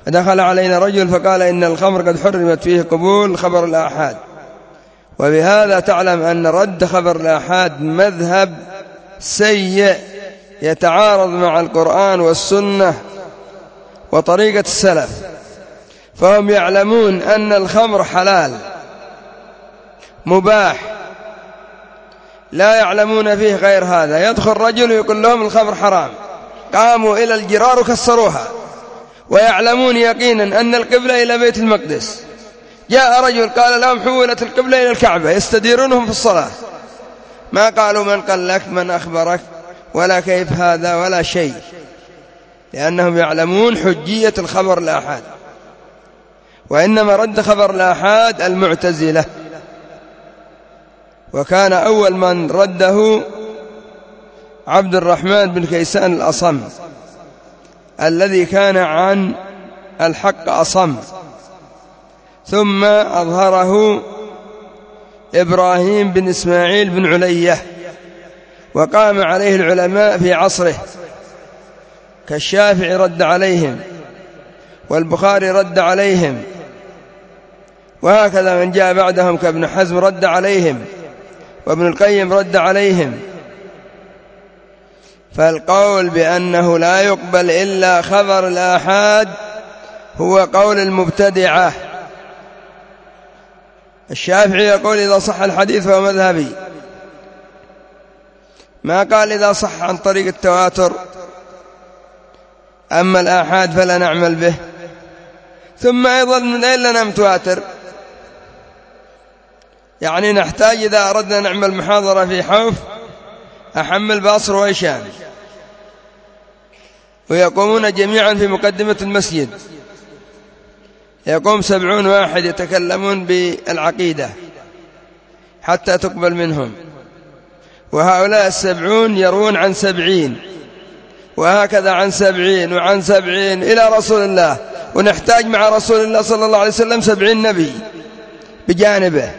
دخل علينا رجل فقال إن الخمر قد حرمت فيه قبول خبر الآحاد. وبهذا تعلم أن رد خبر الآحاد مذهب سيء يتعارض مع القرآن والسنة وطريقة السلف، فهم يعلمون أن الخمر حلال مباح، لا يعلمون فيه غير هذا. يدخل رجل يقول لهم الخمر حرام، قاموا إلى الجرار وكسروها، ويعلمون يقينا أن القبلة إلى بيت المقدس. جاء رجل قال لهم حولت القبلة إلى الكعبة، يستديرونهم في الصلاة، ما قالوا من قال لك من أخبرك ولا كيف هذا ولا شيء، لأنهم يعلمون حجية الخبر الآحاد. وإنما رد خبر الآحاد المعتزلة، وكان أول من رده عبد الرحمن بن كيسان الأصم الذي كان عن الحق أصم، ثم أظهره إبراهيم بن إسماعيل بن علية، وقام عليه العلماء في عصره كالشافعي رد عليهم، والبخاري رد عليهم، وهكذا من جاء بعدهم كابن حزم رد عليهم، وابن القيم رد عليهم. فالقول بأنه لا يقبل إلا خبر الآحاد هو قول المبتدعة. الشافعي يقول إذا صح الحديث فهو مذهبي، ما قال إذا صح عن طريق التواتر، أما الآحاد فلا نعمل به. ثم أيضا من أين لنا متواتر؟ يعني نحتاج إذا أردنا نعمل محاضرة في حوف أحمل باصر وإشان، ويقومون جميعا في مقدمة المسجد، يقوم 70 واحد يتكلمون بالعقيدة حتى تقبل منهم، وهؤلاء 70 يروون عن 70، وهكذا عن 70 وعن 70 إلى رسول الله، ونحتاج مع رسول الله صلى الله عليه وسلم 70 نبي بجانبه.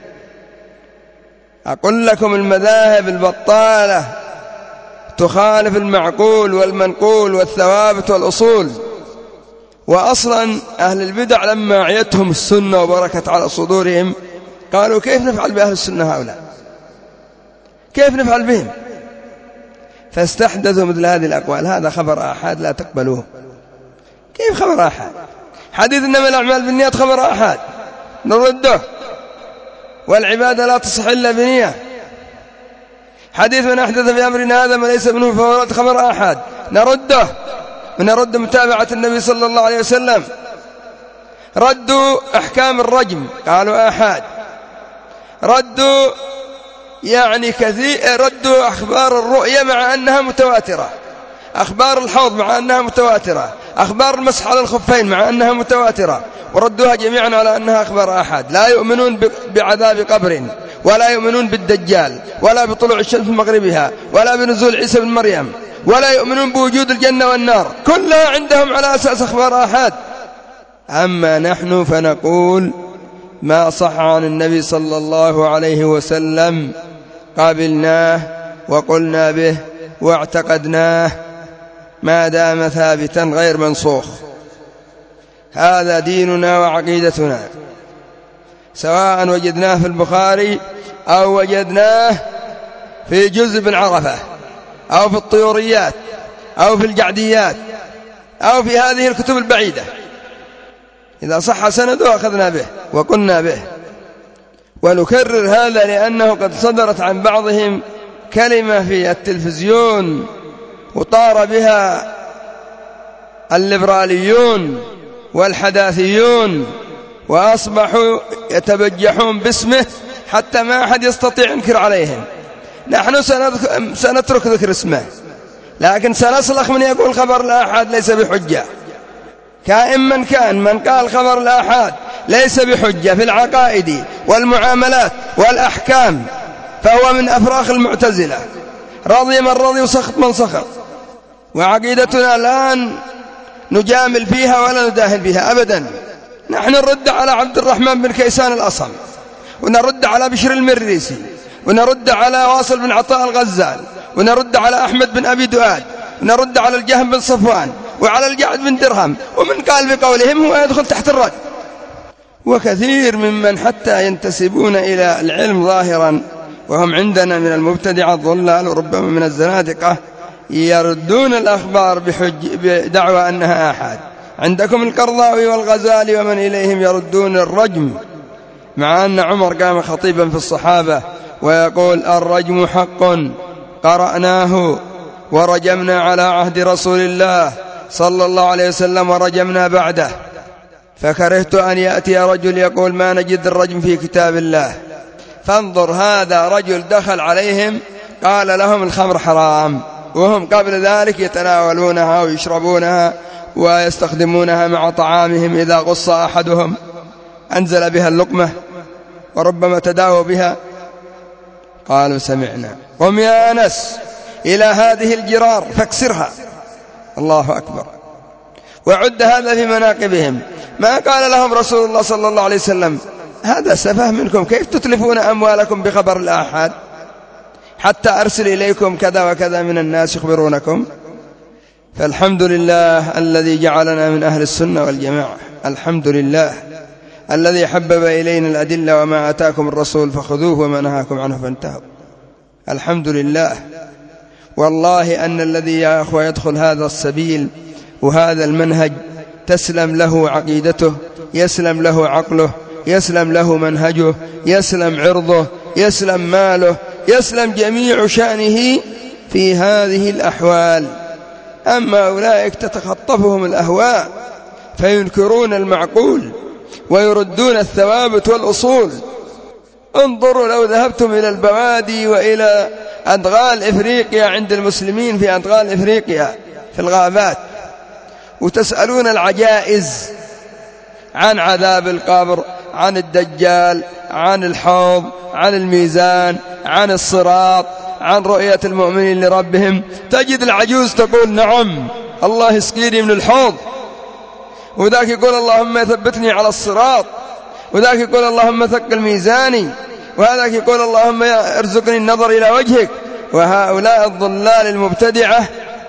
أقول لكم المذاهب البطالة تخالف المعقول والمنقول والثوابت والأصول. وأصلا أهل البدع لما عيتهم السنة وبركت على صدورهم قالوا كيف نفعل بأهل السنة هؤلاء، كيف نفعل بهم؟ فاستحدثوا مثل هذه الأقوال. هذا خبر آحاد لا تقبلوه. كيف خبر آحاد؟ حديث إنما الأعمال بالنيات خبر آحاد نرده، والعبادة لا تصح إلا بنية. حديث من أحدث في أمرنا هذا ما ليس منه فهو خبر آحاد نرده، ونرد متابعة النبي صلى الله عليه وسلم. ردوا أحكام الرجم قالوا آحاد، ردوا يعني كثير، ردوا أخبار الرؤية مع أنها متواترة، أخبار الحوض مع أنها متواترة، أخبار المسح على الخفين مع أنها متواترة، وردوها جميعا على أنها أخبار آحاد. لا يؤمنون بعذاب قبر، ولا يؤمنون بالدجال، ولا بطلوع الشمس من مغربها، ولا بنزول عيسى بن مريم، ولا يؤمنون بوجود الجنة والنار، كلها عندهم على أساس أخبار آحاد. أما نحن فنقول ما صح عن النبي صلى الله عليه وسلم قابلناه وقلنا به واعتقدناه ما دام ثابتا غير منسوخ. هذا ديننا وعقيدتنا، سواء وجدناه في البخاري أو وجدناه في جزء بن عرفة أو في الطيوريات أو في الجعديات أو في هذه الكتب البعيدة، إذا صح سنده أخذنا به وقلنا به. ونكرر هذا لأنه قد صدرت عن بعضهم كلمة في التلفزيون وطار بها الليبراليون والحداثيون، وأصبحوا يتبجحون باسمه حتى ما أحد يستطيع ينكر عليهم. نحن سنترك ذكر اسمه، لكن سنسلخ من يقول خبر الآحاد ليس بحجة. كائن من كان، من قال خبر الآحاد ليس بحجة في العقائد والمعاملات والأحكام فهو من أفراخ المعتزلة، رضي من رضي وسخط من سخط. وعقيدتنا لا نجامل فيها ولا نداهن بها أبدا. نحن نرد على عبد الرحمن بن كيسان الأصم، ونرد على بشر المريسي، ونرد على واصل بن عطاء الغزال، ونرد على أحمد بن أبي دؤاد، ونرد على الجهم بن صفوان، وعلى الجعد بن درهم، ومن قال بقولهم هو يدخل تحت الرجم. وكثير ممن حتى ينتسبون إلى العلم ظاهرا وهم عندنا من المبتدعة الضلال وربما من الزنادقة يردون الأخبار بدعوى أنها آحاد. عندكم القرضاوي والغزالي ومن إليهم يردون الرجم، مع أن عمر قام خطيبا في الصحابة ويقول الرجم حق قرأناه ورجمنا على عهد رسول الله صلى الله عليه وسلم ورجمنا بعده، فكرهت أن يأتي رجل يقول ما نجد الرجم في كتاب الله. فانظر، هذا رجل دخل عليهم قال لهم الخمر حرام، وهم قبل ذلك يتناولونها ويشربونها ويستخدمونها مع طعامهم، إذا غص أحدهم أنزل بها اللقمة وربما تداووا بها. قالوا سمعنا، قم يا أنس إلى هذه الجرار فاكسرها. الله أكبر. وعد هذا في مناقبهم. ما قال لهم رسول الله صلى الله عليه وسلم هذا سفه منكم، كيف تتلفون أموالكم بخبر الآحاد حتى أرسل إليكم كذا وكذا من الناس يخبرونكم؟ فالحمد لله الذي جعلنا من أهل السنة والجماعة، الحمد لله الذي حبب إلينا الأدلة وما آتاكم الرسول فخذوه وما نهاكم عنه فانتهوا. الحمد لله. والله أن الذي يا أخوة يدخل هذا السبيل وهذا المنهج تسلم له عقيدته، يسلم له عقله، يسلم له منهجه، يسلم عرضه، يسلم ماله، يسلم جميع شأنه في هذه الأحوال. أما أولئك تتخطفهم الأهواء فينكرون المعقول ويردون الثوابت والأصول. انظروا لو ذهبتم إلى البوادي وإلى أدغال إفريقيا عند المسلمين في أدغال إفريقيا في الغابات وتسألون العجائز عن عذاب القبر، عن الدجال، عن الحوض، عن الميزان، عن الصراط، عن رؤية المؤمنين لربهم، تجد العجوز تقول نعم الله يسقيني من الحوض، وذاك يقول اللهم ثبتني على الصراط، وذاك يقول اللهم ثقل ميزاني، وهذاك يقول اللهم ارزقني النظر إلى وجهك. وهؤلاء الضلال المبتدعة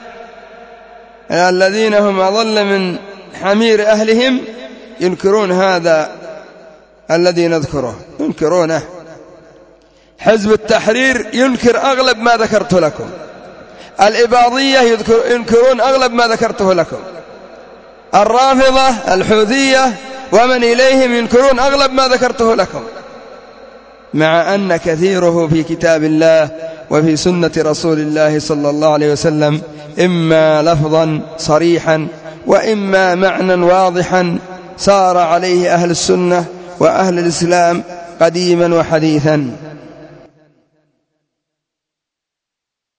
الذين هم أضل من حمير أهلهم ينكرون هذا الذي نذكره، ينكرونه. حزب التحرير ينكر أغلب ما ذكرت لكم، الإباضية ينكرون أغلب ما ذكرته لكم، الرافضة الحوثية ومن إليهم ينكرون أغلب ما ذكرته لكم، مع أن كثيره في كتاب الله وفي سنة رسول الله صلى الله عليه وسلم، إما لفظا صريحا وإما معنى واضحا سار عليه أهل السنة وأهل الإسلام قديما وحديثا.